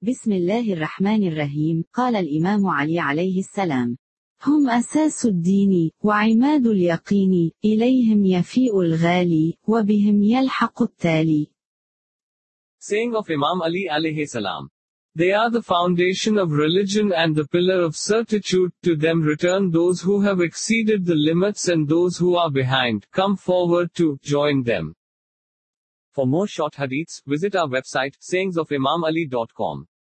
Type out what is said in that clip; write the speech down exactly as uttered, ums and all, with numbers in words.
بسم الله الرحمن الرحيم. قال الإمام علي عليه السلام: هم أساس الدين، وعماد اليقين، إليهم يفيء الغالي، وبهم يلحق التالي. Saying of Imam Ali alayhi salam. They are the foundation of religion and the pillar of certitude. To them return those who have exceeded the limits, and those who are behind come forward to join them. For more short hadiths, visit our website sayings of imam ali dot com.